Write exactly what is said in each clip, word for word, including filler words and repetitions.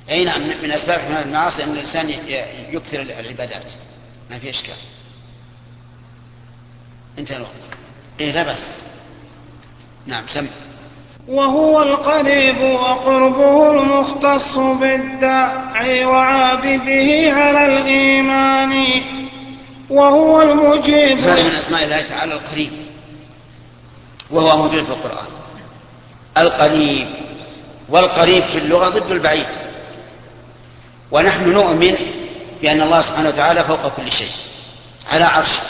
أي نعم، من أسباب حماية المعاصي أن الإنسان يكثر العبادات، ما في إشكال. انتهى الوقت. إيه لا بس. نعم سمع. وهو القريب وقربه المختص بالداعي وعابده على الإيمان، وهو المجيب. هذا من أسماء الله تعالى القريب، وهو موجود في القرآن. القريب، والقريب في اللغة ضد البعيد، ونحن نؤمن بأن الله سبحانه وتعالى فوق كل شيء على عرشه،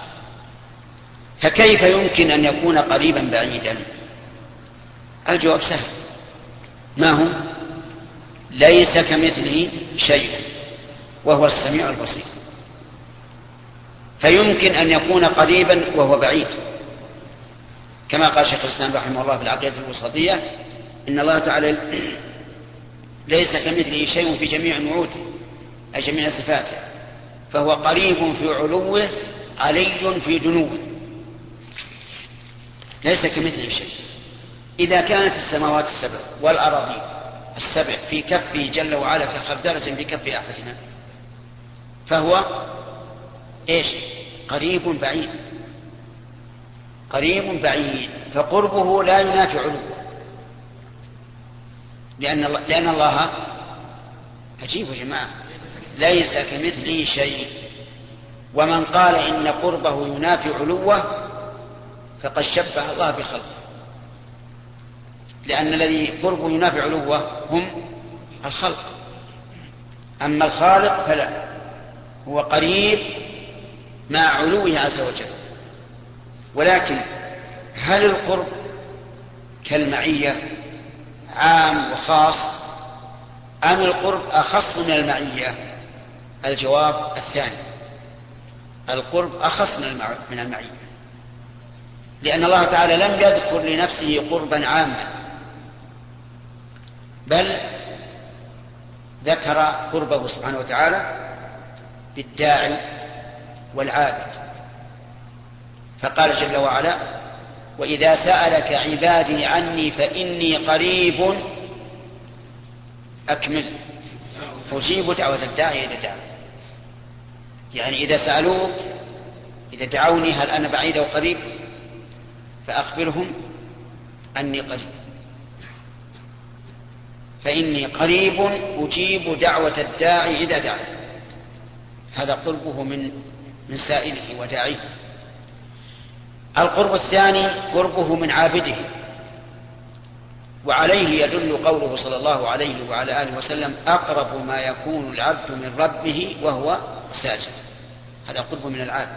فكيف يمكن أن يكون قريبا بعيدا؟ الجواب سهل، ما هو؟ ليس كمثله شيء وهو السميع البصير، فيمكن أن يكون قريبا وهو بعيد، كما قال شيخ الإسلام رحمه الله في العقيدة الوسطية: إن الله تعالى ليس كمثله شيء في جميع نعوته أي جميع صفاته، فهو قريب في علوه علي في دنوه، ليس كمثله شيء. إذا كانت السماوات السبع والأراضين السبع في كفه جل وعلا كخردلة في كف أحدنا، فهو إيش؟ قريب بعيد، قريب بعيد، فقربه لا ينافي علوه، لأن الله, لأن الله عجيب يا جماعة، ليس كمثله شيء. ومن قال إن قربه ينافي علوه فقد شبه الله بخلقه، لأن الذي قربه ينافي علوه هم الخلق، أما الخالق فلا، هو قريب مع علوه عز وجل. ولكن هل القرب كالمعية عام وخاص، أم القرب أخص من المعية؟ الجواب الثاني، القرب أخص من المعية، لأن الله تعالى لم يذكر لنفسه قربا عاما، بل ذكر قربه سبحانه وتعالى بالداعي والعابد، فقال جل وعلا: وإذا سألك عبادي عني فإني قريب أكمل أجيب دعوة الداعي إذا دعا. يعني إذا سألوك، إذا دعوني هل أنا بعيد أو قريب، فأخبرهم أني قريب، فإني قريب أجيب دعوة الداعي إذا دعا. هذا قربه من من سائله وداعيه. القرب الثاني قربه من عابده، وعليه يدل قوله صلى الله عليه وعلى آله وسلم: أقرب ما يكون العبد من ربه وهو ساجد. هذا قرب من العابد.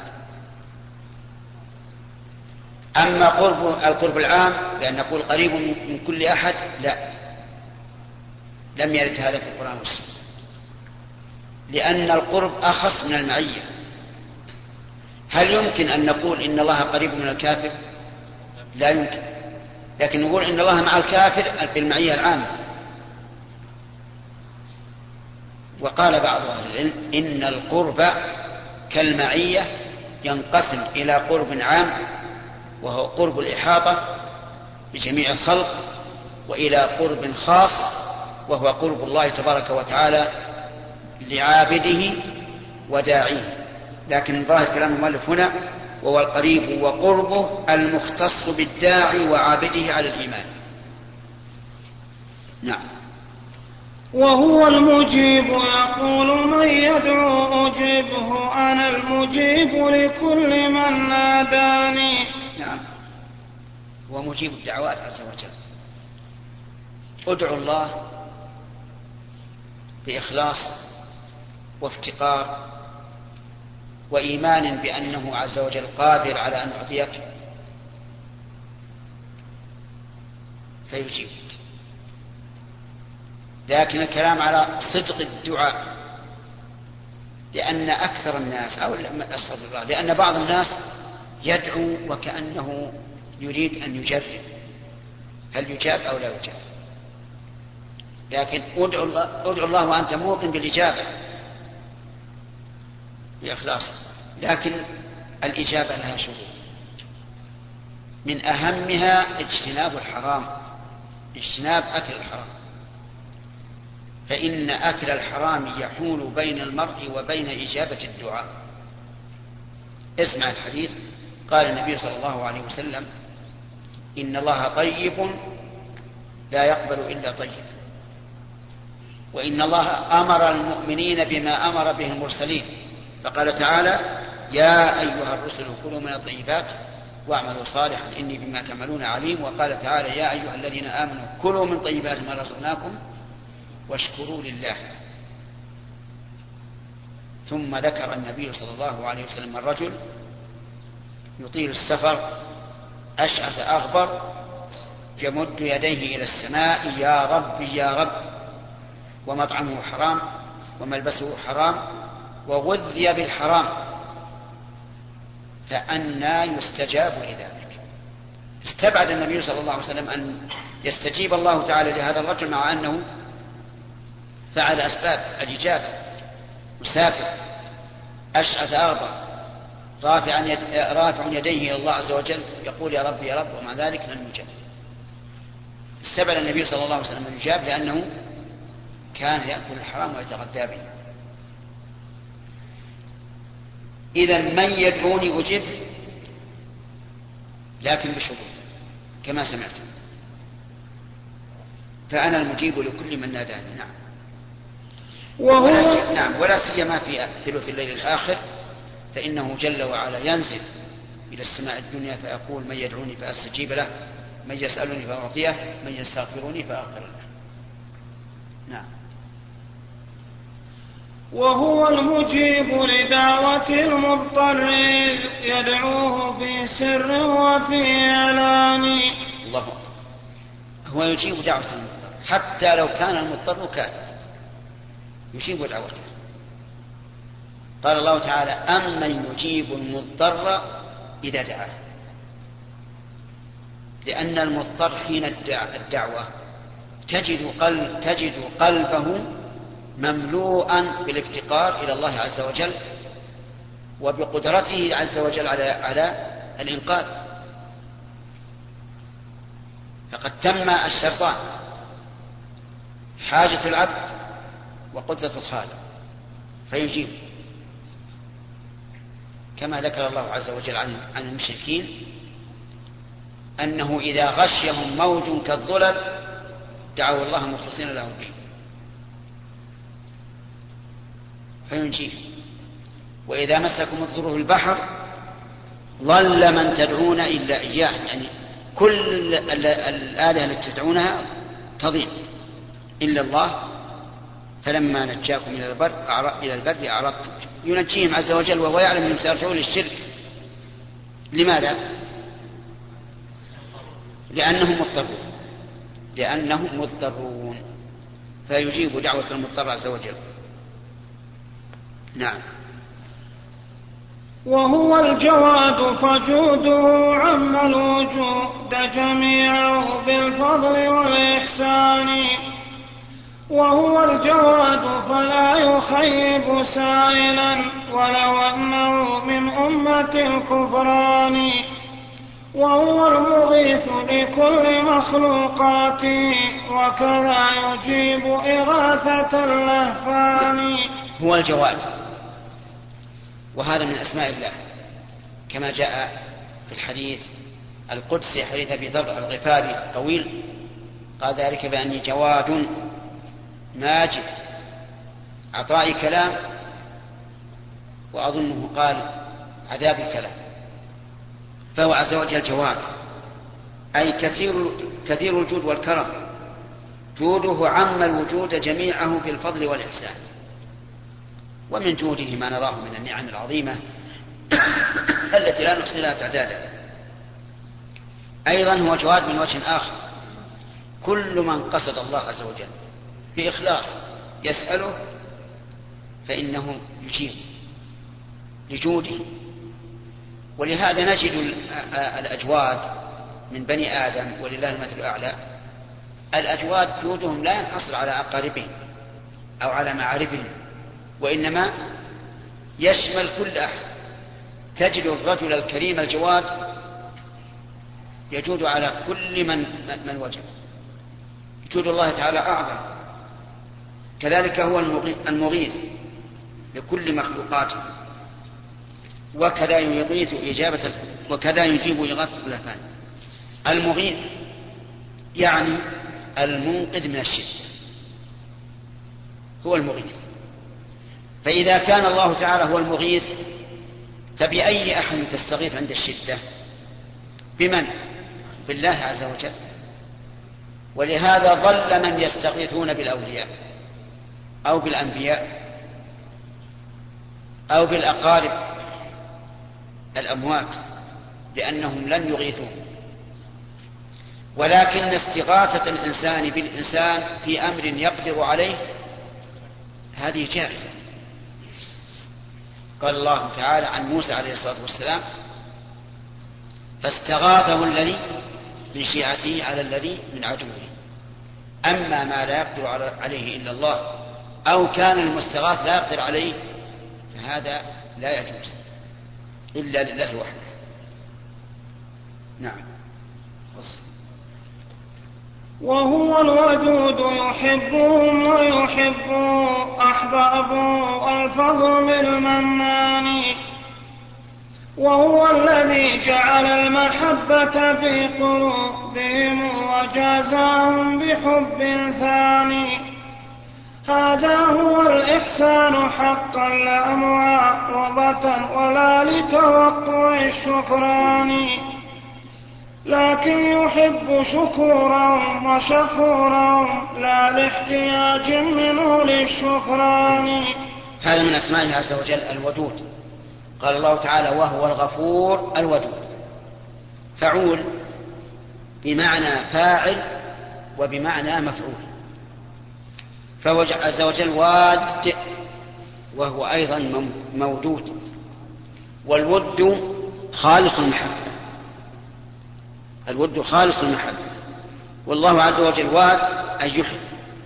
أما قرب القرب العام بأن نقول قريب من كل أحد، لا، لم يرد هذا في القرآن والسنة، لأن القرب أخص من المعية. هل يمكن أن نقول إن الله قريب من الكافر؟ لا يمكن، لكن نقول إن الله مع الكافر بالمعية العامة. وقال بعض أهل العلم إن القرب كالمعية ينقسم إلى قرب عام وهو قرب الإحاطة بجميع الخلق، وإلى قرب خاص وهو قرب الله تبارك وتعالى لعابده وداعيه. لكن ظاهر كلام المؤلف هنا وهو القريب وقربه المختص بالداعي وعابده على الإيمان. نعم. وهو المجيب يقول: من يدعو أجيبه، أنا المجيب لكل من ناداني. نعم، هو مجيب الدعوات عز وجل. ادعو الله بإخلاص وافتقار وإيمان بأنه عز وجل قادر على أن يعطيك فيجيبك. لكن الكلام على صدق الدعاء، لأن أكثر الناس أو أستغفر الله لأن بعض الناس يدعو وكأنه يريد أن يجرب هل يجاب أو لا يجاب. لكن ادعو الله, ادعو الله وأنت موقن بالإجابة بإخلاص. لكن الإجابة لها شروط، من أهمها اجتناب الحرام، اجتناب أكل الحرام. فإن أكل الحرام يحول بين المرء وبين إجابة الدعاء. اسمع الحديث. قال النبي صلى الله عليه وسلم: إن الله طيب لا يقبل إلا طيب، وإن الله أمر المؤمنين بما أمر به المرسلين، فقال تعالى: يا أيها الرسل كلوا من الطيبات واعملوا صالحا إني بما تعملون عليم. وقال تعالى: يا أيها الذين آمنوا كلوا من طيبات ما رزقناكم واشكروا لله. ثم ذكر النبي صلى الله عليه وسلم الرجل يطيل السفر أشعث أغبر يمد يديه إلى السماء: يا رب يا رب، ومطعمه حرام وملبسه حرام وغذي بالحرام، فأنى يستجاب لذلك. استبعد النبي صلى الله عليه وسلم أن يستجيب الله تعالى لهذا الرجل مع أنه فعل أسباب الإجابة. مسافر أشعث أغبر رافع يد... رافع يديه إلى الله عز وجل يقول: يا رب يا رب، ومع ذلك لم يجاب. استبعد النبي صلى الله عليه وسلم أن يجاب لأنه كان يأكل الحرام ويتغذى به. إذا من يدعوني أجب، لكن بشروط كما سمعت. فأنا المجيب لكل من ناداني. نعم. وهو ولا نعم ولا سيما في ثلث الليل الآخر، فإنه جل وعلا ينزل إلى السماء الدنيا فيقول: من يدعوني فأستجيب له، من يسألني فأعطيه، من يستغفرني فأغفر له. نعم. وهو المجيب لدعوة المضطر يدعوه في سر وفي إعلان. الله أكبر. هو يجيب دعوة المضطر حتى لو كان المضطر كافر، يجيب دعوته. قال الله تعالى: أمن يجيب المضطر إذا دعاه. لأن المضطر حين الدعوة تجد, قلب تجد قلبه مملوءا بالافتقار إلى الله عز وجل وبقدرته عز وجل على, على الإنقاذ. فقد تم الشرطان: حاجة العبد وقدرة الخالق، فيجيب. كما ذكر الله عز وجل عن, عن المشركين أنه إذا غشيهم موج كالظلل دعوا الله مخلصين له الدين فينجيه. وإذا مسكم الضر في البحر ضل من تدعون إلا إياه، يعني كل الآلهة التي تدعونها تضيع إلا الله. فلما نجاكم إلى البر إلى البر أعرضتم. ينجيهم عز وجل وهو يعلم أنهم سيرجعون للشرك. لماذا؟ لأنهم مضطرون لأنهم مضطرون فيجيب دعوة المضطر عز وجل. نعم. وهو الجواد فجوده عم الوجود جميعه بالفضل والإحسان. وهو الجواد فلا يخيب سائلا ولو أنه من أمة الكفران. وهو المغيث لكل مخلوقاته وكذا يجيب إغاثة اللهفان. هو الجواد، وهذا من أسماء الله كما جاء في الحديث القدسي حديث أبي ذر الغفاري الطويل قال: ذلك بأني جواد ماجد عطائي كلام، وأظنه قال عذاب الكلام. فهو عز وجل جواد، أي كثير, كثير الجود والكرم، جوده عم الوجود جميعه بالفضل والإحسان. ومن جوده ما نراه من النعم العظيمة التي لا نحصي لها تعدادا. أيضا هو جواد من وجه آخر: كل من قصد الله عز وجل بإخلاص يسأله فإنه يجيب لجوده. ولهذا نجد الأجواد من بني آدم ولله المثل الأعلى. الأجواد جودهم لا ينحصر على أقاربهم أو على معارفهم، وإنما يشمل كل أحد. تجد الرجل الكريم الجواد يجود على كل من من وجد. جود الله تعالى أعظم، كذلك هو المغيث لكل مخلوقاته، وكذا يغيث إجابة وكذا يجيب إغاثة الأفعال. المغيث يعني المنقذ من الشدة، هو المغيث. فإذا كان الله تعالى هو المغيث فبأي أحد تستغيث عند الشدة؟ بمن؟ بالله عز وجل. ولهذا ظل من يستغيثون بالأولياء أو بالأنبياء أو بالأقارب الأموات لأنهم لن يغيثون. ولكن استغاثة الإنسان بالإنسان في أمر يقدر عليه هذه جائزة. قال الله تعالى عن موسى عليه الصلاة والسلام: فاستغاثه الذي من شيعته على الذي من عدوه. أما ما لا يقدر عليه إلا الله أو كان المستغاث لا يقدر عليه فهذا لا يجوز إلا لله وحده. نعم. وهو الودود يحبهم ويحب أحبابه الفضل بالمنان. وهو الذي جعل المحبة في قلوبهم وجازاهم بحب ثاني. هذا هو الإحسان حقا لا معارضة ولا لتوقع الشكران، لكن يحب شكورا وشكورا لا لاحتياج منه للشكران. هذا من أسمائه عز وجل الودود. قال الله تعالى: وهو الغفور الودود. فعول بمعنى فاعل وبمعنى مفعول. فهو عز وجل واد وهو أيضا مودود. والود خالص المحبة، الود خالص المحبة. والله عز وجل واد أي يحب،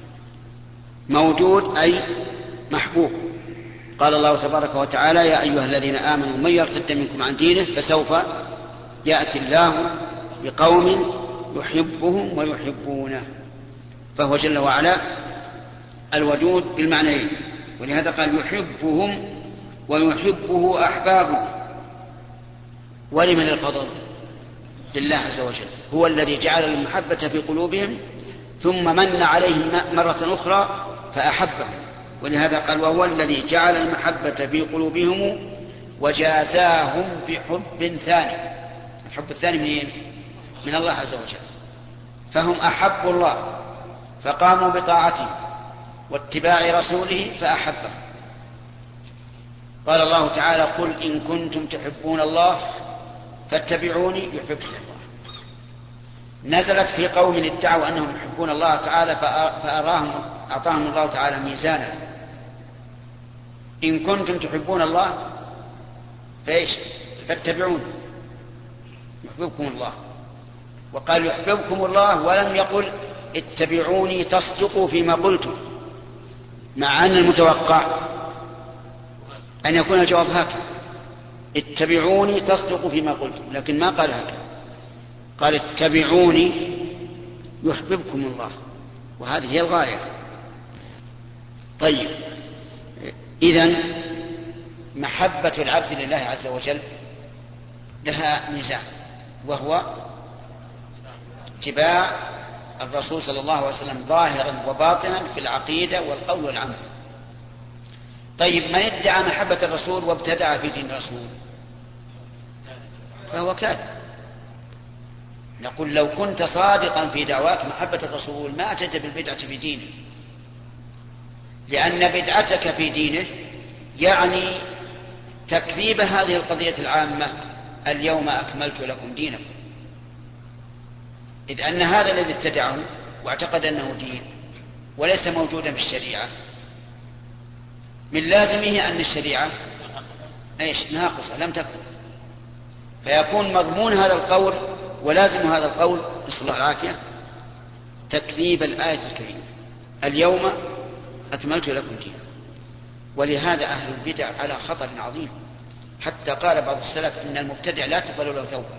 مودود أي محبوب. قال الله تبارك وتعالى: يا أيها الذين آمنوا من يرتد منكم عن دينه فسوف يأتي الله بقوم يحبهم ويحبونه. فهو جل وعلا الودود بالمعنيين، ولهذا قال يحبهم ويحبه أحبابه. ولمن الفضل؟ لله عز وجل. هو الذي جعل المحبة في قلوبهم ثم من عليهم مرة أخرى فأحبهم. ولهذا قال: وهو الذي جعل المحبة في قلوبهم وجازاهم بحب ثاني. الحب الثاني منين؟ من الله عز وجل. فهم أحبوا الله فقاموا بطاعته واتباع رسوله فأحبهم. قال الله تعالى: قل إن كنتم تحبون الله فاتبعوني يحبكم الله. نزلت في قوم ادعوا أنهم يحبون الله تعالى فأراهم أعطاهم الله تعالى ميزانا. إن كنتم تحبون الله فإيش؟ فاتبعوني يحببكم الله. وقال يحببكم الله ولم يقل اتبعوني تصدقوا فيما قلتم، مع أن المتوقع أن يكون الجواب هكذا: اتبعوني تصدقوا فيما قلتم، لكن ما قال هكذا، قال اتبعوني يحببكم الله، وهذه هي الغاية. طيب، إذن محبة العبد لله عز وجل لها ميزان، وهو اتباع الرسول صلى الله عليه وسلم ظاهرا وباطنا في العقيدة والقول والعمل. طيب، من ادعى محبة الرسول وابتدع في دين الرسول فهو كاذب. نقول: لو كنت صادقا في دعواك محبة الرسول ما أتيت بالبدعة في دينه، لأن بدعتك في دينه يعني تكذيب هذه القضية العامة: اليوم أكملت لكم دينكم. إذ أن هذا الذي ابتدعه واعتقد أنه دين وليس موجودا في الشريعة، من لازمه أن الشريعة ايش؟ ناقصة لم تكن. فيكون مضمون هذا القول ولازم هذا القول نسأل الله العافية تكذيب الآية الكريمة: اليوم أكملت لكم دينكم. ولهذا أهل البدع على خطر عظيم، حتى قال بعض السلف إن المبتدع لا تقبل له توبة،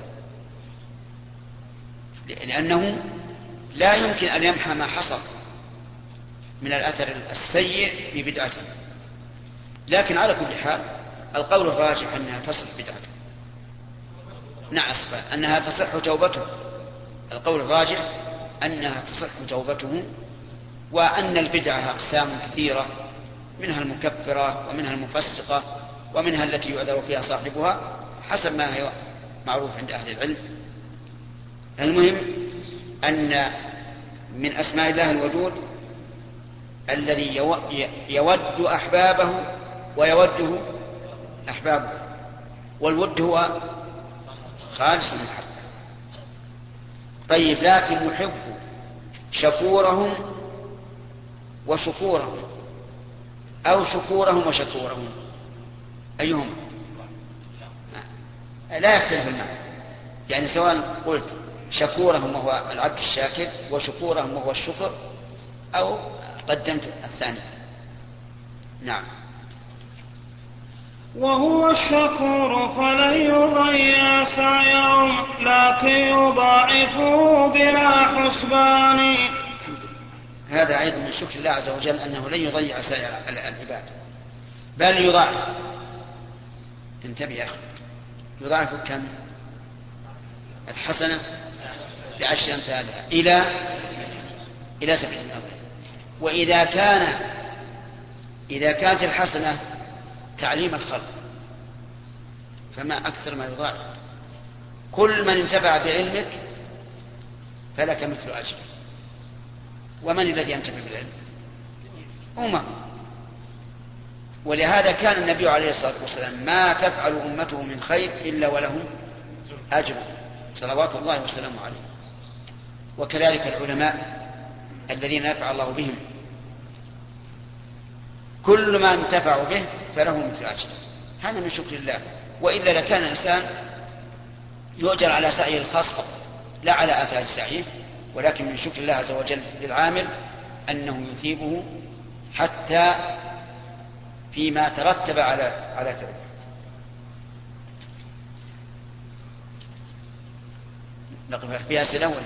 لأنه لا يمكن أن يمحى ما حصل، من الأثر السيء ببدعته. لكن على كل حال القول الراجح أنها تصح بدعته، نعم أنها تصح توبته. القول الراجح أنها تصح توبته، وأن البدعة أقسام كثيرة، منها المكفرة ومنها المفسقة ومنها التي يعذر فيها صاحبها حسب ما هي معروف عند أهل العلم. المهم أن من أسماء الله الودود الذي يود أحبابه ويوده أحبابه، والود هو خالص من الحق. طيب، لكن يحب شكورهم وشكورهم أو شكورهم وشكورهم، أيهم لا يختلف المعنى. يعني سواء قلت شكورهم وهو العبد الشاكر وشكورهم وهو الشكر، أو قدمت الثاني. نعم. وهو الشكور فلن يضيع سعيهم لكن يضاعفه بلا حسبان. هذا أيضا من شكر الله عز وجل أنه لن يضيع سعي العباد، بل يضاعف. انتبه يا أخي، يضاعف كم؟ الحسنة بعشر أمثالها إلى إلى سبعين أضعاف. وإذا كان إذا كانت الحسنة تعليم الخلق فما أكثر ما يضاعف. كل من انتفع بعلمك فلك مثل أجر. ومن الذي ينتفع بالعلم؟ أمة. ولهذا كان النبي عليه الصلاة والسلام ما تفعل أمته من خير إلا ولهم أجر صلوات الله وسلامه عليه. وكذلك العلماء الذين يفعل الله بهم، كل ما انتفعوا به فله مثل أجر. هذا من شكر الله. وإلا لكان الإنسان يؤجر على سعيه الخاص لا على آثار سعيه. ولكن من شكر الله عز وجل للعامل أنه يثيبه حتى فيما ترتب على على فعله. نقف فيها أسئلة ولا؟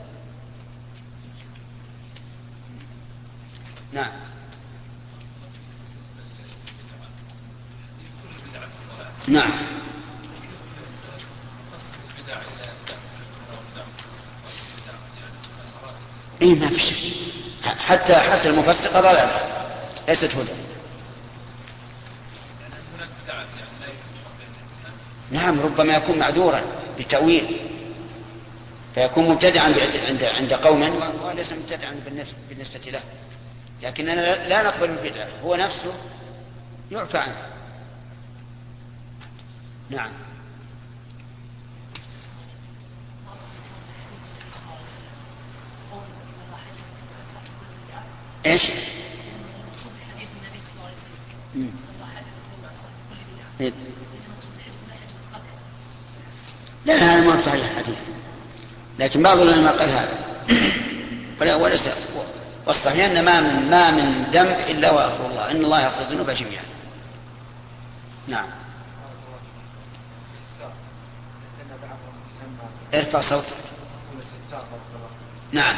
نعم. نعم. إيه ما في شيء. حتى حتى المفسقة ضلالة ليست هدى. نعم، ربما يكون معذورا بتأويل فيكون مبتدعا عند عند قوم وليس مبتدعا بالنسبة له. لكننا لا نقبل البدعة، هو نفسه يعفى عنه. نعم. ايش؟ مم. لا، هذا ما صحيح الحديث، لكن بعض العلماء قال هذا وليس. والصحيح أن ما من ما من ذنب إلا وغفر الله، إن الله يغفر الذنوب جميعا. نعم. ارفع صوتك. نعم.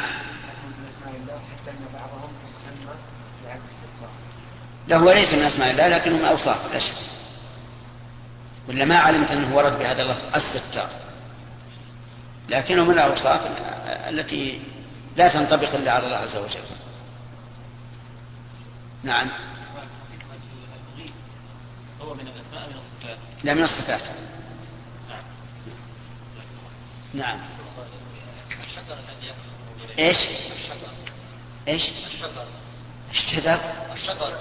لا، هو ليس من أسماء الله لكنه من أوصاف لا شك. ولا ما علمت أنه ورد بهذا اللفظ الستار، لكنه من الأوصاف التي لا تنطبق إلا على الله عز وجل. نعم. هو من الأسماء من الصفات؟ لا، من الصفات. نعم. الشجر الذي يأكل ايش؟ الشجر. ايش؟ الشجر. الشجر. الشجر.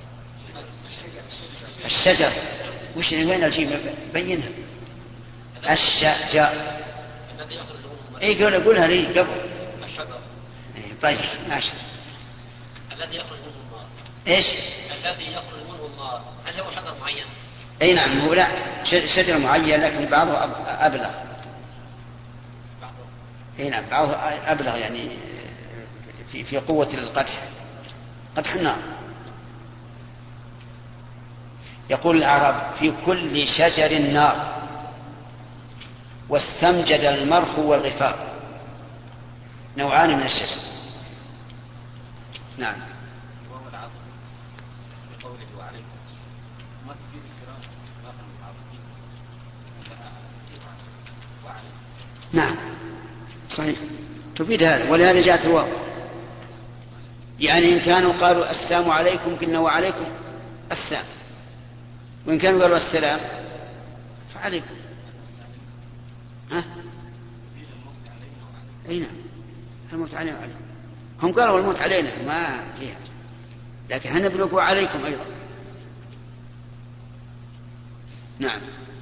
الشجر. وش وين الجيم؟ بينها. الشجر. الذي يخرج منه. اي قول قولها لي قبل. الشجر. إيه طيب ماشي. الذي يخرج منه النار. ايش؟ الذي يخرج منه النار، هل هو شجر معين؟ اي نعم، هو لا شجر معين لكن بعضه أبلغ. اي نعم، بعضه أبلغ يعني في في قوة القدح، قدح النار. يقول العرب في كل شجر نار واستمجد المرخ والغفار، نوعان من الشجر. نعم. قوله وعليكم ما تفيد الكلام باقي المتعاطفين وعليكم. نعم صحيح تفيد هذا، ولهذا جاءت الواو. يعني إن كانوا قالوا السلام عليكم قلنا وعليكم السلام، وإن كانوا قالوا السلام فعليكم. ها؟ أي نعم الموت علينا وعليكم. هم قالوا الموت علينا ما فيها، لكن هنا بنقول عليكم أيضا. نعم.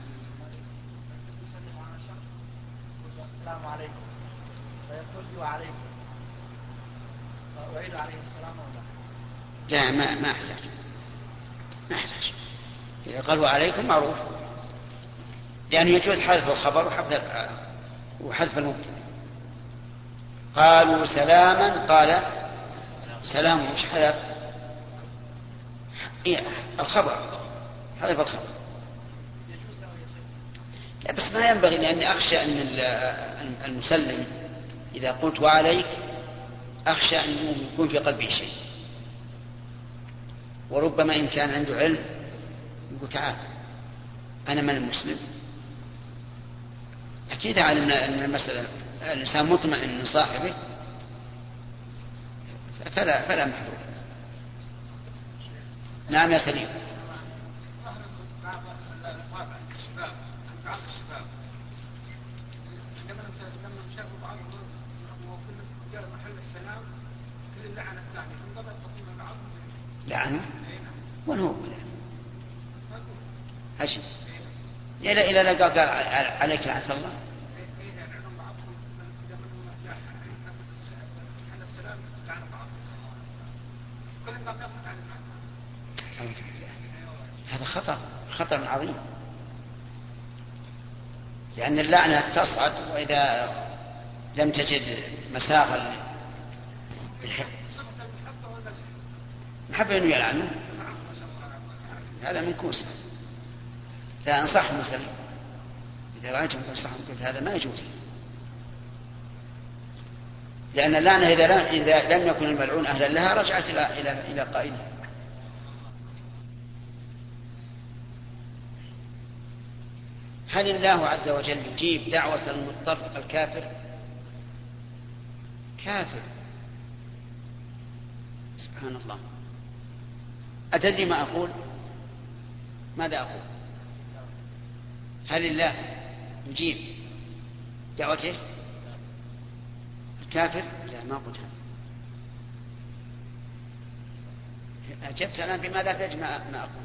السلام عليكم فيقول لي وعليكم وأعيد عليه السلام ولا لا ما ما أحتاج ما أحتاج إذا قال وعليكم معروف، لأنه يجوز حذف الخبر وحذف وحذف المبتدأ. قالوا سلاما قال سلام مش حذف الخبر، حذف الخبر. لا بس ما ينبغي، لأني أخشى أن المسلم إذا قلت وعليك أخشى أن يكون في قلبه شيء، وربما إن كان عنده علم يقول تعال أنا من المسلم. أكيد علمنا أن المسألة الإنسان مطمئن من صاحبه فلا, فلا محذور. نعم يا سليم. لعنه ونهو هشي إلى إلى لقى قال عليك لعنة الله. هذا خطر خطر عظيم، لأن اللعنة تصعد، وإذا لم تجد مساغا بالحق محبة أنه يلعنه هذا من كوسه. لا أنصح المسلم إذا رأيتم تنصحهم قلت هذا ما يجوز، لأن اللعنة إذا, إذا لم يكن الملعون أهلا لها رجعت إلى إلى إلى قائله. هل الله عز وجل يجيب دعوة المضطر الكافر؟ كافر سبحان الله. أتدري ما أقول؟ ماذا أقول؟ هل الله يجيب دعوته الكافر؟ لا ما قلت هذا. أجبت الآن بماذا تجمع ما أقول؟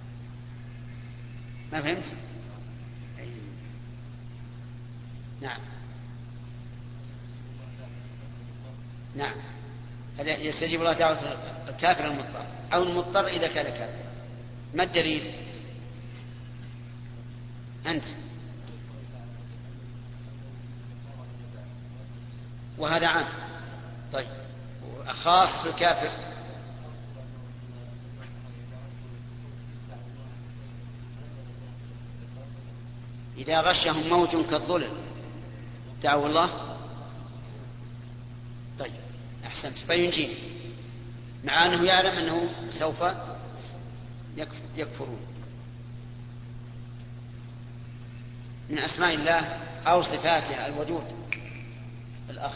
ما فهمت؟ أي. نعم نعم هل يستجيب الله دعوة الكافر المضطر أو المضطر إذا كان كافر؟ ما الدليل؟ أنت وهذا عام. طيب خاص بالكافر؟ إذا غشهم موج كالظلل دعوا الله. طيب أحسنت فينجيه مع أنه يعلم أنه سوف يكفرون. من أسماء الله أو صفاته الوجود. الأخ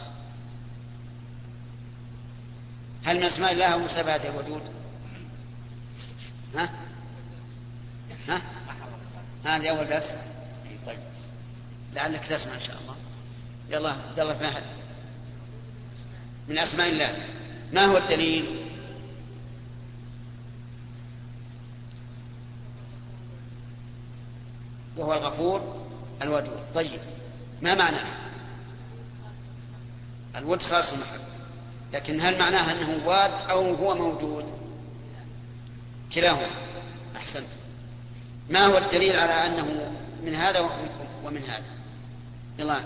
هل من أسماء الله أو صفاته الوجود؟ ها ها هذه أول درس. طيب لعلك تسمع إن شاء الله. يلا يلا في أحد من أسماء الله ما هو الدليل؟ وهو الغفور الودود. طيب ما معناه؟ الود خاص المحب، لكن هل معناه أنه واد أو هو موجود؟ كلاهما. أحسنت. ما هو الدليل على أنه من هذا ومن هذا؟ يلا.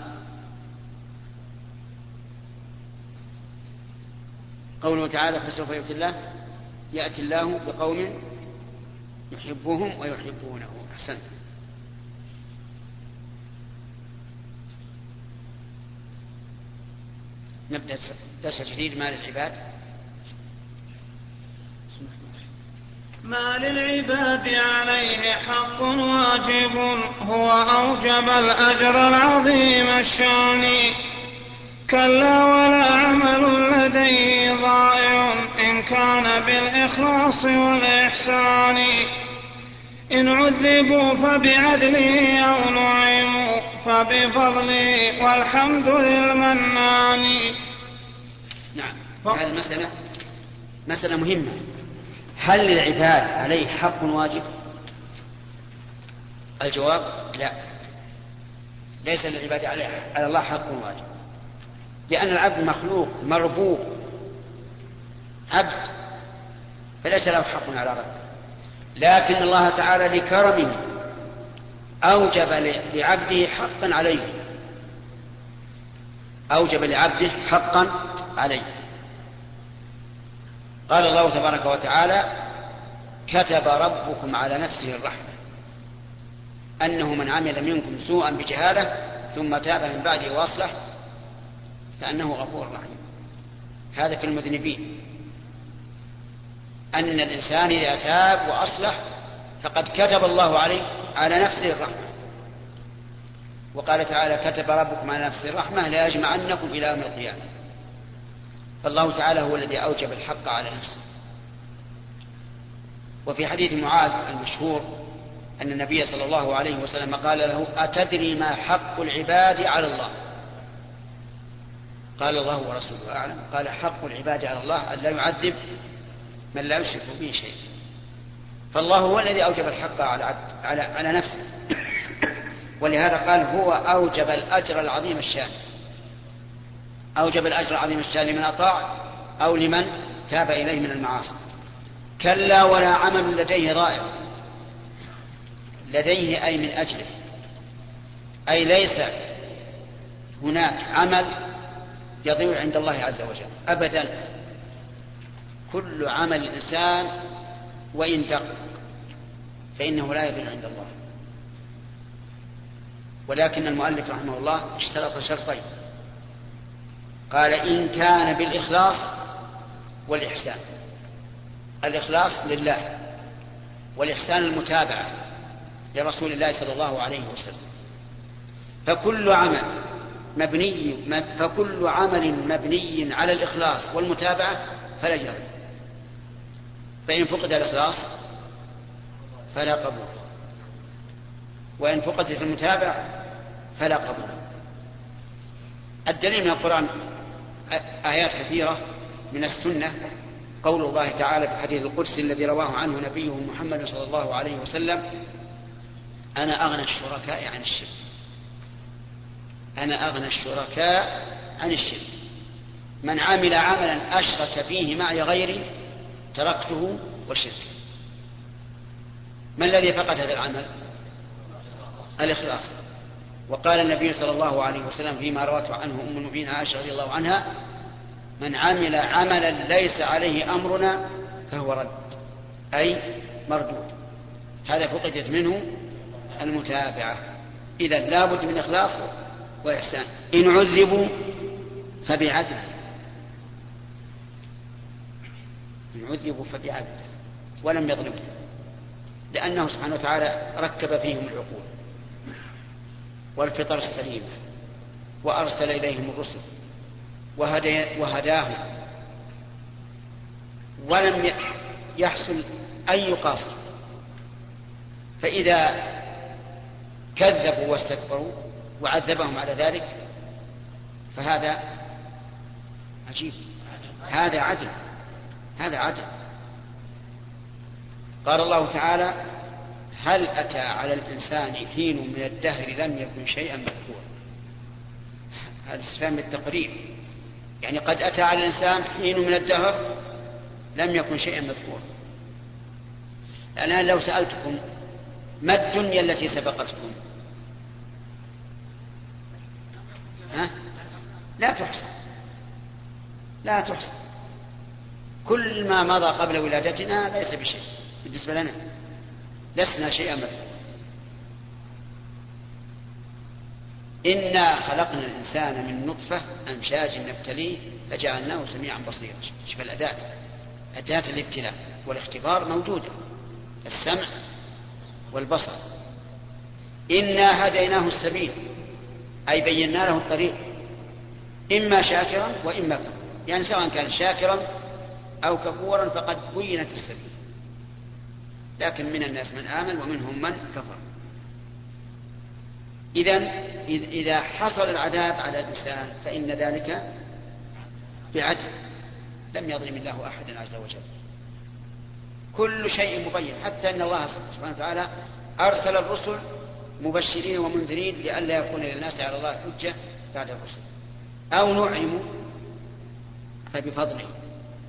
قوله تعالى فسوف يأتي الله يأتي الله بقوم يحبهم ويحبونه. أحسنت. نبدأ درس جديد مال العباد. ما للعباد عليه حق واجب هو أوجب الأجر العظيم الشان كلا ولا عمل لديه ضائع إن كان بالإخلاص والإحسان إن عذبوا فبعدله أو نعموا فبفضله والحمد للمنان. نعم، هذه المسألة مسألة مهمة. هل للعباد عليه حق واجب؟ الجواب لا، ليس للعباد عليه على الله حق واجب، لأن العبد مخلوق مربوب عبد فليس له حق على ربه، لكن الله تعالى لكرمه أوجب لعبده حقا عليه، أوجب لعبده حقا عليه. قال الله تبارك وتعالى: كتب ربكم على نفسه الرحمة أنه من عمل منكم سوءا بجهالة ثم تاب من بعده وأصلح فأنه غفور رحيم. هذا في المذنبين، أن الإنسان إذا تاب وأصلح فقد كتب الله عليه على نفسه الرحمة. وقال تعالى: كتب ربكم على نفسه الرحمة لا يجمعنكم إلى يوم القيامة. فالله تعالى هو الذي أوجب الحق على نفسه. وفي حديث معاذ المشهور أن النبي صلى الله عليه وسلم قال له: أتدري ما حق العباد على الله؟ قال: الله ورسوله أعلم. قال: حق العباد على الله أن لا يعذب من لا يشرك به شيء. فالله هو الذي أوجب الحق على عبد على على نفسه، ولهذا قال: هو أوجب الأجر العظيم الشان، أوجب الأجر العظيم الشان لمن أطاع أو لمن تاب إليه من المعاصي. كلا ولا عمل لديه ضائع، لديه أي من أجله، أي ليس هناك عمل يضيع عند الله عز وجل أبدا. كل عمل الإنسان وإن دق فإنه لا يضيع عند الله، ولكن المؤلف رحمه الله اشترط شرطين. قال: إن كان بالإخلاص والإحسان. الإخلاص لله، والإحسان المتابعة لرسول الله صلى الله عليه وسلم. فكل عمل مبني فكل عمل مبني على الإخلاص والمتابعة فلا يجوز. فإن فقد الإخلاص فلا قبول، وإن فقدت المتابعة فلا قبول. الدليل من القرآن آيات كثيرة، من السنة قول الله تعالى في الحديث القدسي الذي رواه عنه نبيه محمد صلى الله عليه وسلم: أنا أغنى الشركاء عن الشرك. أنا أغنى الشركاء عن الشرك، من عمل عملا أشرك فيه معي غيري تركته وشركه. ما الذي فقد هذا العمل؟ الإخلاص. وقال النبي صلى الله عليه وسلم فيما روته عنه أم المؤمنين عائشة رضي الله عنها: من عمل عملا ليس عليه أمرنا فهو رد، أي مردود. هذا فقدت منه المتابعة. إذا لا بد من إخلاص وإحسان. إن عذبوا فبعدل، إن عذبوا فبعدل ولم يظلموا، لأنه سبحانه وتعالى ركب فيهم العقول والفطر السليمة، وأرسل إليهم الرسل وهداهم، ولم يحصل أي قاصر. فإذا كذبوا واستكبروا وعذبهم على ذلك فهذا عجيب، هذا عدل، هذا عدل. قال الله تعالى: هل أتى على الإنسان حين من الدهر لم يكن شيئا مذكورا. هذا استفهام التقرير، يعني قد أتى على الإنسان حين من الدهر لم يكن شيئا مذكورا. الآن لو سألتكم ما الدنيا التي سبقتكم؟ ها؟ لا تحصى، لا تحصى. كل ما مضى قبل ولادتنا ليس بشيء بالنسبة لنا، لسنا شيئا مذكورا. إنا خلقنا الإنسان من نطفة أمشاج نبتليه فجعلناه سميعا بصيرا. شوف الأداة، أداة الابتلاء والاختبار موجودة. السمع والبصر. إنا هديناه السبيل أي بينا له الطريق، إما شاكرا وإما كفورا، يعني سواء كان شاكرا أو كفورا فقد بينت السبيل. لكن من الناس من آمن ومنهم من كفر. إذن إذا حصل العذاب على الإنسان فإن ذلك بعدل، لم يظلم الله أحدا عز وجل، كل شيء مبين، حتى أن الله سبحانه وتعالى أرسل الرسل مبشرين ومنذرين لئلا يكون للناس على الله حجة بعد الرسل. أو نعموا فبفضله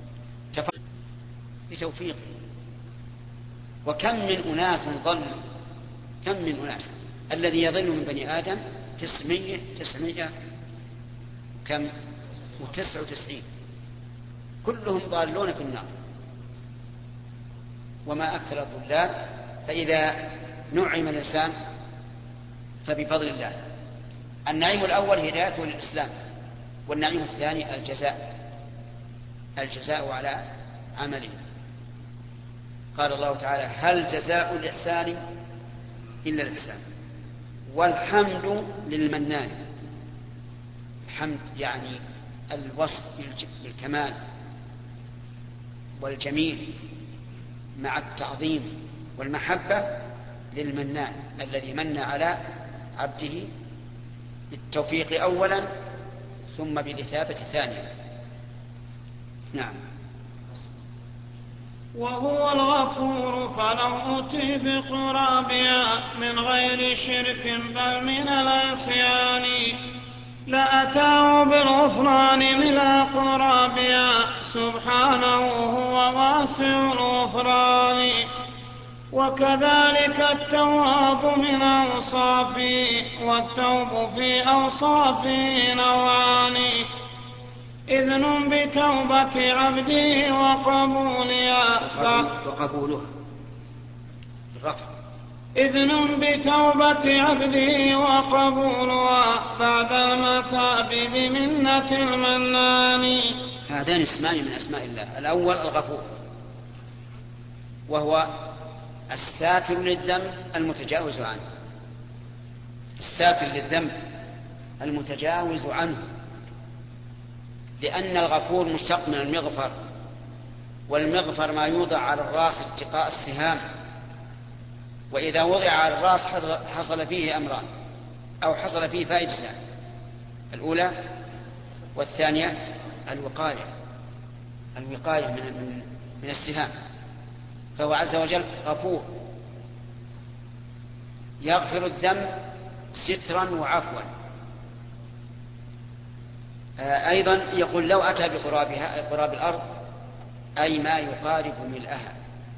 بتوفيقه. وكم من أناس ضلوا، كم من أناس الذي يضل من بني آدم تسعمية تسعمية كم وتسعة وتسعين كلهم ضالون في النار. وما أكثر الضلال. فإذا نعم الإنسان فبفضل الله. النعيم الأول هدايته للإسلام، والنعيم الثاني الجزاء، الجزاء على عمله. قال الله تعالى: هل جزاء الإحسان إلا الإحسان. والحمد للمنان. الحمد يعني الوصف بالكمال والجميل مع التعظيم والمحبة للمنان الذي من على عبده بالتوفيق أولا ثم بالإثابة ثانيا. نعم. وهو الغفور فلو أتي بقرابها من غير شرك بل من العصيان لأتاه بالغفران من قرابها سبحانه هو واسع الغفران. وكذلك التواب من أوصافه والتوب في أوصافه نوعان إذن بتوبة عبده وقبولها وقبوله الرفع إذن بتوبة عبده وقبولها بعد المتاب بمنة المنان. هذان اسمان من أسماء الله. الأول الغفور وهو الساتر للذنب المتجاوز عنه، الساتر للذنب المتجاوز عنه، لأن الغفور مشتق من المغفر، والمغفر ما يوضع على الرأس اتقاء السهام، وإذا وضع على الرأس حصل فيه أمران أو حصل فيه فائدتان: الأولى والثانية الوقاية، الوقاية من, من, من السهام. فهو عز وجل غفور يغفر الذنب سترا وعفوا. أيضا يقول: لو أتى بقرابها قراب الأرض أي ما يقارب ملئها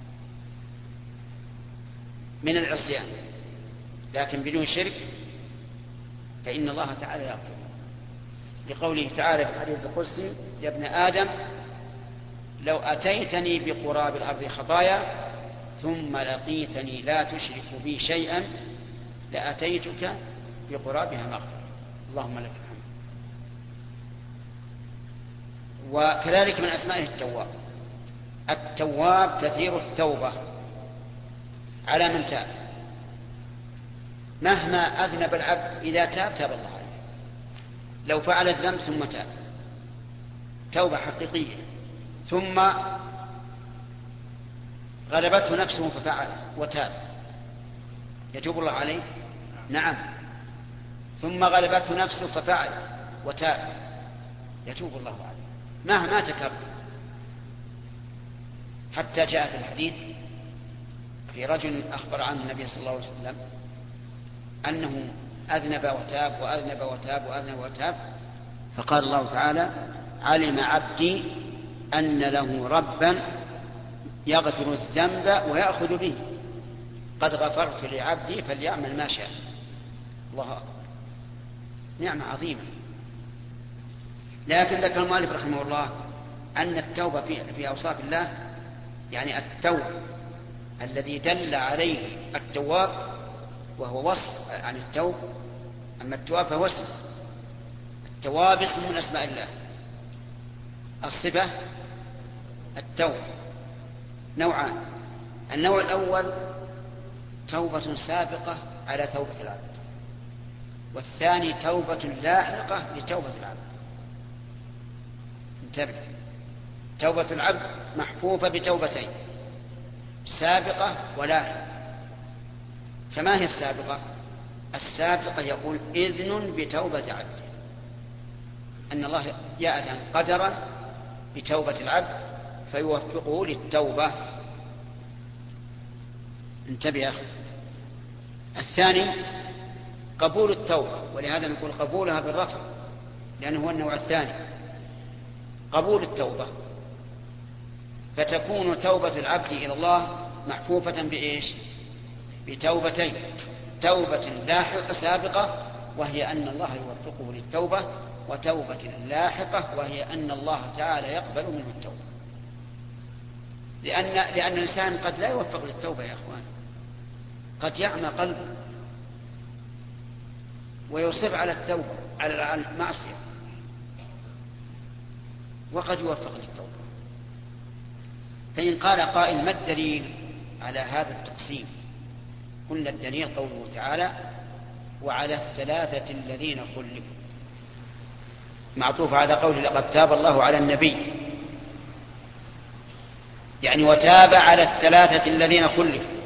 من العصيان، لكن بدون شرك فإن الله تعالى يغفر، لقوله تعالى في الحديث القدسي: يا ابن آدم لو أتيتني بقراب الأرض خطايا ثم لقيتني لا تشرك بي شيئا لأتيتك بقرابها مغفرة. اللهم لك الحمد. وكذلك من أسمائه التواب. التواب كثير التوبة على من تاب، مهما أذنب العبد إذا تاب تاب الله عليه. لو فعل الذنب ثم تاب توبة حقيقية، ثم غلبته نفسه ففعل وتاب يتوب الله عليه؟ نعم. ثم غلبته نفسه ففعل وتاب يتوب الله عليه مهما تكبر. حتى جاء في الحديث في رجل أخبر عنه النبي صلى الله عليه وسلم أنه أذنب وتاب وأذنب وتاب وأذنب وتاب، فقال الله تعالى: علم عبدي أن له ربا يغفر الذنب ويأخذ به، قد غفرت لعبدي فليعمل ما شاء. الله أكبر، نعمة عظيمة. لكن ذكر المؤلف رحمه الله أن التوبة في, في أوصاف الله، يعني التوب الذي دل عليه التواب وهو وصف عن التوب، أما التواب فهو اسم. التواب اسم من أسماء الله. الصفة التوب نوعان: النوع الأول توبة سابقة على توبة العبد، والثاني توبة لاحقة لتوبة العبد. انتبه، توبة العبد محفوفة بتوبتين، سابقة ولاحقة. فما هي السابقة؟ السابقة يقول إذن بتوبة عبد، أن الله يأذن قدرا بتوبة العبد فيوفقه للتوبة. انتبه يا أخي. الثاني قبول التوبة، ولهذا نقول قبولها بالرفع لأنه هو النوع الثاني، قبول التوبة. فتكون توبة العبد إلى الله محفوفة بإيش؟ بتوبتين، توبة لاحقة سابقة وهي أن الله يوفقه للتوبة، وتوبة لاحقة وهي أن الله تعالى يقبل منه التوبة. لأن, لأن الإنسان قد لا يوفق للتوبة يا أخوان، قد يعمى قلبه ويصر على التوبة على المعصية، وقد يوفق للتوبة. فإن قال قائل ما الدليل على هذا التقسيم؟ قلنا الدليل قوله تعالى وعلى الثلاثة الذين خلفوا، معطوف على قوله لقد تاب الله على النبي، يعني وتاب على الثلاثة الذين خلفوا،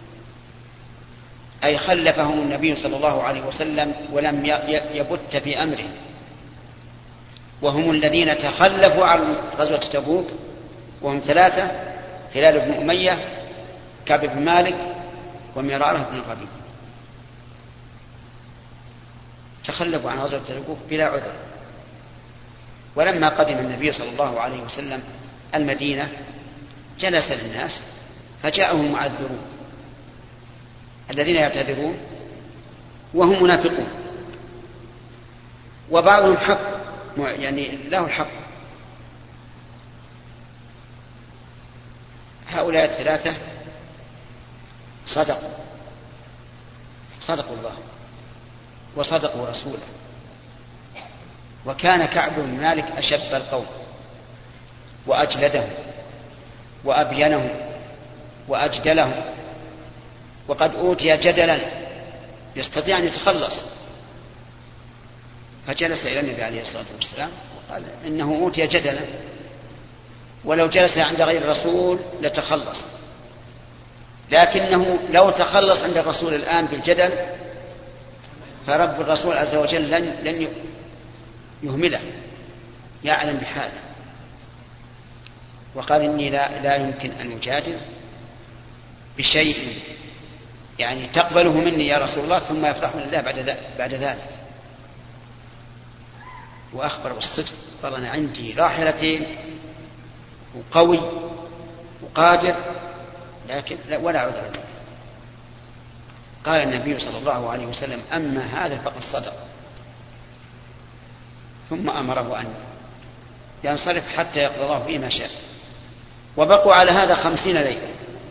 أي خلفهم النبي صلى الله عليه وسلم ولم يبت في أمره، وهم الذين تخلفوا عن غزوة تبوك، وهم ثلاثة: هلال بن أمية، كعب بن مالك، ومرارة بن الربيع. تخلفوا عن غزوة تبوك بلا عذر. ولما قدم النبي صلى الله عليه وسلم المدينة جلس للناس فجاءهم معذرون الذين يعتذرون وهم منافقون، وبعضهم حق يعني له الحق. هؤلاء الثلاثة صدقوا صدقوا الله وصدقوا رسوله. وكان كعب بن مالك أشب القوم وأجلدهم وأبينهم وأجدلهم، وقد أوتي جدلا يستطيع أن يتخلص، فجلس إلى النبي عليه الصلاة والسلام وقال إنه أوتي جدلا، ولو جلس عند غير الرسول لتخلص، لكنه لو تخلص عند الرسول الآن بالجدل فرب الرسول عز وجل لن, لن يهمله، يعلم بحاله. وقال إني لا, لا يمكن أن أجادل بشيء يعني تقبله مني يا رسول الله ثم يفرحون الله بعد, بعد ذلك. وأخبر بالصدق، قال أنا عندي راحلتين وقوي وقادر لكن ولا عذر له. قال النبي صلى الله عليه وسلم أما هذا فقد صدق، ثم أمره أن ينصرف حتى يقضي الله فيه ما شاء. وبقوا على هذا خمسين ليلة،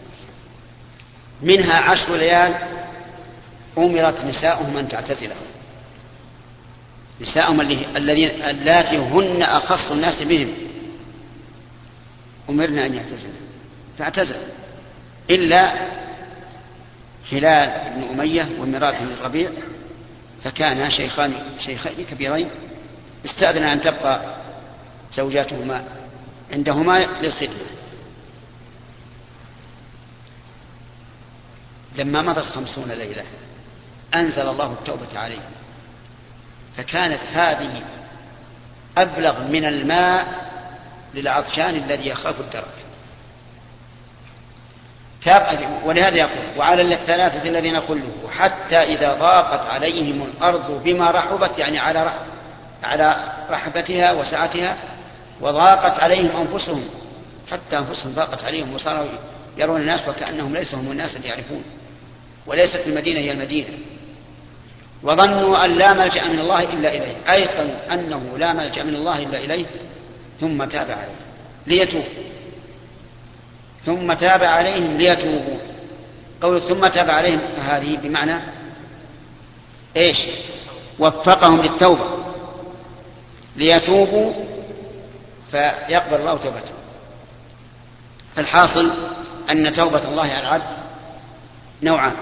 منها عشر ليال أمرت نساؤهم أن تعتزلهم، نساؤهم الذين اللاتي هن أخص الناس بهم أمرنا أن يعتزلن فاعتزل، إلا هلال بن أمية ومرارة بن الربيع، فكانا شيخان شيخين كبيرين استأذن أن تبقى زوجاتهما عندهما للخدمة. لما مضت خمسون ليلة أنزل الله التوبة عليهم، فكانت هذه أبلغ من الماء للعطشان الذي يخاف الدرك. ولهذا يقول وعلى الثلاثة الذين خلفوا حتى إذا ضاقت عليهم الأرض بما رحبت، يعني على على رحبتها وسعتها، وضاقت عليهم أنفسهم حتى أنفسهم ضاقت عليهم وصاروا يرون الناس وكأنهم ليسوا هم الناس اللي يعرفون، وليست المدينة هي المدينة. وظنوا أن لا ملجأ من الله إلا إليه، أيقنوا أنه لا ملجأ من الله إلا إليه، ثم تاب عليهم ليتوبوا ثم تاب عليهم ليتوبوا. قول ثم تاب عليهم هذه بمعنى إيش؟ وفقهم للتوبة ليتوبوا فيقبل الله توبتهم. الحاصل أن توبة الله على العبد نوعان: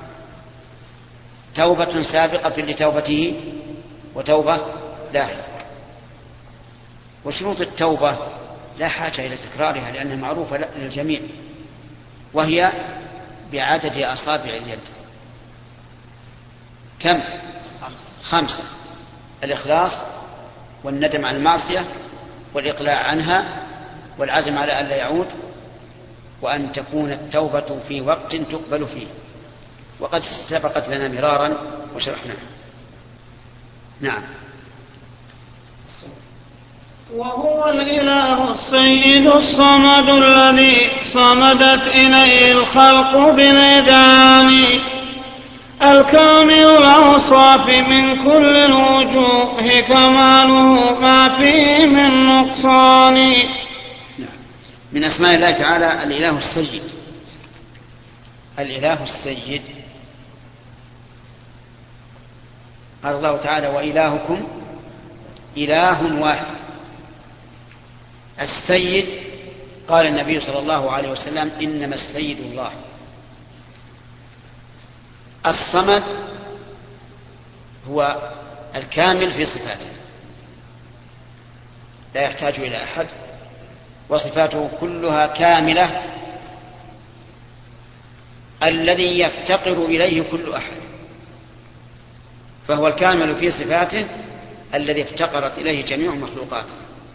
توبة سابقة لتوبته وتوبة لاحقة. وشروط التوبة لا حاجة إلى تكرارها لأنها معروفة للجميع، وهي بعدد أصابع اليد. كم؟ خمسة: الإخلاص، والندم على المعصية، والإقلاع عنها، والعزم على ألا يعود، وأن تكون التوبة في وقت تقبل فيه. وقد سبقت لنا مرارا وشرحناها. نعم. وهو الإله السيد الصمد الذي صمدت إليه الخلق بالإذعان، الكامل الأوصاف من كل الوجوه، كماله ما فيه من نقصان. من أسماء الله تعالى الإله السيد. الإله السيد قال الله تعالى: وإلهكم إله واحد. السيد قال النبي صلى الله عليه وسلم: إنما السيد الله. الصمد هو الكامل في صفاته، لا يحتاج إلى أحد، وصفاته كلها كاملة، الذي يفتقر إليه كل أحد، فهو الكامل في صفاته الذي افتقرت إليه جميع مخلوقاته.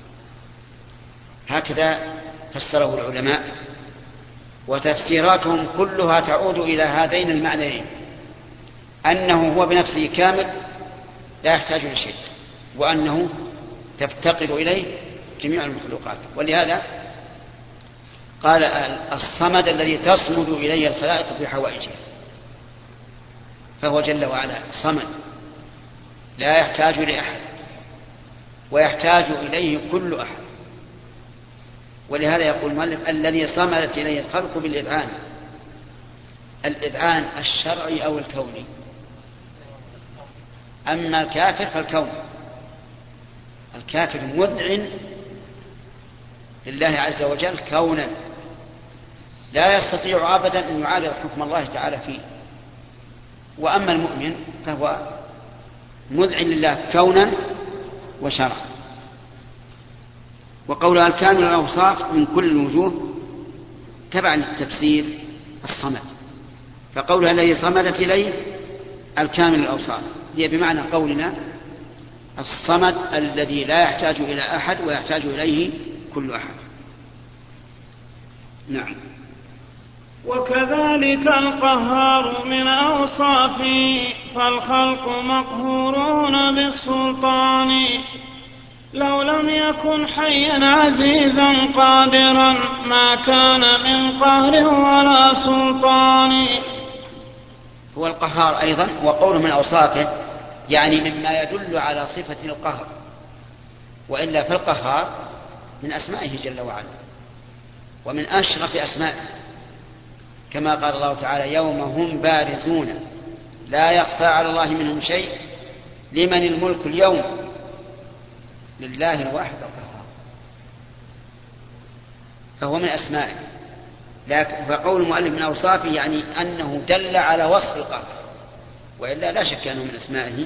هكذا فسره العلماء، وتفسيراتهم كلها تعود إلى هذين المعنيين: أنه هو بنفسه كامل لا يحتاج لشيء، وأنه تفتقر إليه جميع المخلوقات. ولهذا قال: الصمد الذي تصمد إليه الخلائق بحوائجها، فهو جل وعلا صمد لا يحتاج لأحد، ويحتاج إليه كل أحد. ولهذا يقول المؤلف: الذي صمدت إليه الخلق بالإذعان. الإذعان الشرعي أو الكوني؟ أما الكافر فالكون. الكافر مذعن لله عز وجل كونا، لا يستطيع أبدا أن يعارض حكم الله تعالى فيه. وأما المؤمن فهو مذعن لله كونا وشرعا. وقولها الكامل الأوصاف من كل الوجوه تبع للتفسير الصمد، فقولها الذي صمدت إليه الكامل الأوصاف هي بمعنى قولنا الصمد الذي لا يحتاج إلى أحد ويحتاج إليه كل أحد. نعم. وكذلك القهار من أوصافه، فالخلق مقهورون بالسلطان، لو لم يكن حيا عزيزا قادرا ما كان من قهر ولا سلطان. هو القهار أيضا، وقوله من أوصافه يعني مما يدل على صفة القهر، وإلا فالقهار من أسمائه جل وعلا ومن أشرف أسمائه، كما قال الله تعالى: يوم هم بارزون لا يخفى على الله منهم شيء لمن الملك اليوم لله الواحد القهار. فهو من أسمائه. فقول المؤلف من أوصافه يعني أنه دل على وصف القهر، وإلا لا شك أنه من أسمائه.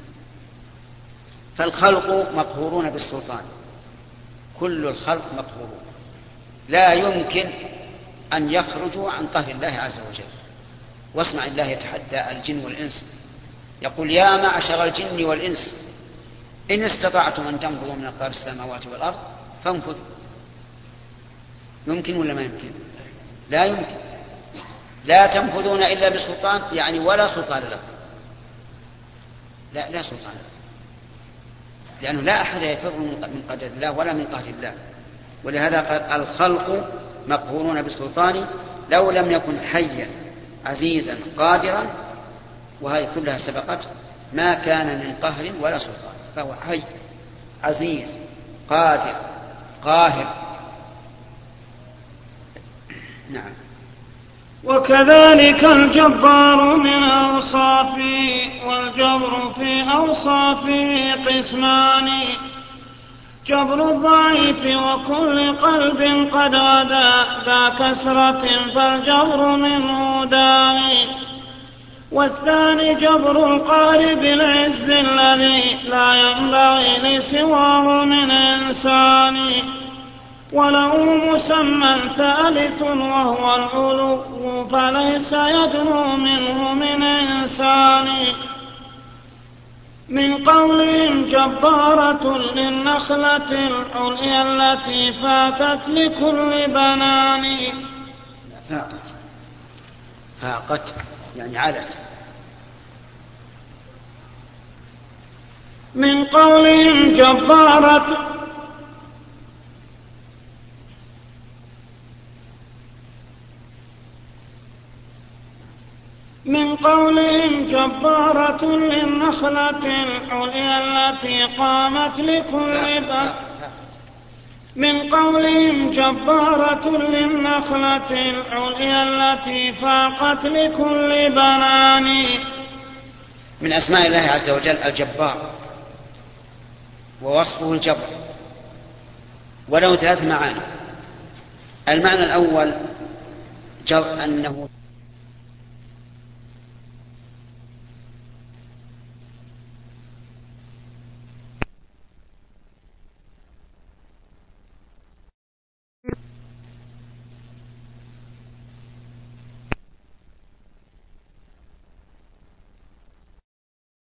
فالخلق مقهورون بالسلطان، كل الخلق مقهورون، لا يمكن أن يخرجوا عن قهر الله عز وجل. واسمع الله يتحدى الجن والإنس، يقول: يا معشر الجن والإنس إن استطعتم أن تنفذوا من أقطار السماوات والأرض فانفذوا. يمكن ولا ما يمكن؟ لا يمكن. لا تنفذون إلا بسلطان، يعني ولا سلطان له. لا لا سلطان له، لأنه لا أحد يفر من قدر الله ولا من قهر الله. ولهذا قال: الخلق مقهورون بالسلطان لو لم يكن حيا عزيزا قادرا، وهذه كلها سبقت، ما كان من قهر ولا سلطان، فهو حي عزيز قادر قاهر. نعم. وكذلك الجبار من أوصافه، والجبر في أوصافه قسمان: جبر الضعيف وكل قلب قد غدا ذا كسرة فالجبر منه داعي. والثاني جبر القارب العز الذي لا ينبغي لسواه من إنسان. وله مسمى ثالث وهو العلو فليس يدنو منه من إنسان. من قولهم جبارة للنخلة العليا التي فاتت لكل بنان. فاقت فاقت يعني علت. من قولهم جبارة من قولهم جبارة للنخلة العليا التي قامت لكل بنان. من قولهم جبارة للنخلة العليا التي فاقت لكل بنان. من أسماء الله عز وجل الجبار، ووصفه الجبر، وله ثلاث معاني. المعنى الأول جر أنه